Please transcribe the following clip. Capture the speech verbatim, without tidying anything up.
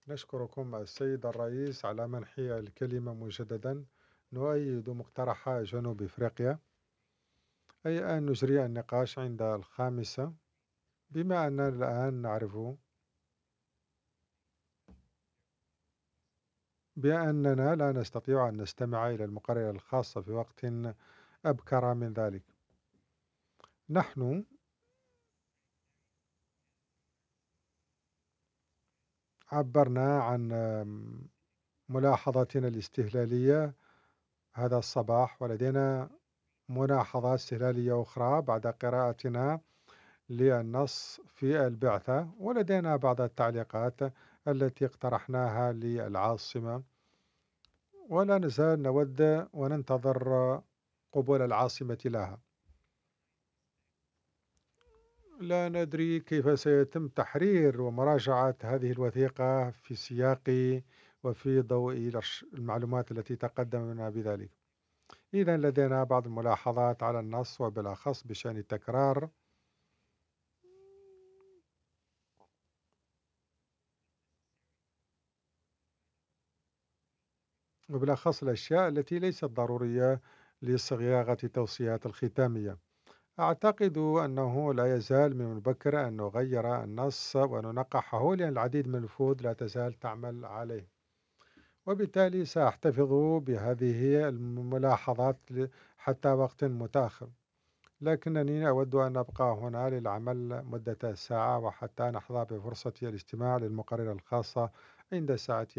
نشكركم السيد الرئيس على منحي الكلمة مجددا. نؤيد مقترح جنوب إفريقيا، أي أن نجري النقاش عند الخامسة، بما أننا الآن نعرف بأننا لا نستطيع أن نستمع إلى المقررة الخاصة في وقت أبكر من ذلك. نحن عبرنا عن ملاحظاتنا الاستهلالية هذا الصباح، ولدينا ملاحظات استهلالية أخرى بعد قراءتنا للنص في البعثة، ولدينا بعض التعليقات التي اقترحناها للعاصمة، ولا نزال نود وننتظر قبول العاصمة لها. لا ندري كيف سيتم تحرير ومراجعة هذه الوثيقة في سياق وفي ضوء المعلومات التي تقدمنا بذلك. إذا لدينا بعض الملاحظات على النص، وبالأخص بشأن التكرار، وبالأخص الأشياء التي ليست ضرورية لصياغة التوصيات الختامية. أعتقد أنه لا يزال من المبكر أن نغير النص وننقحه، لأن العديد من الوفود لا تزال تعمل عليه، وبالتالي سأحتفظ بهذه الملاحظات حتى وقت متأخر، لكنني أود أن أبقى هنا للعمل مدة ساعة، وحتى نحظى بفرصة الاستماع للمقررة الخاصة عند الساعة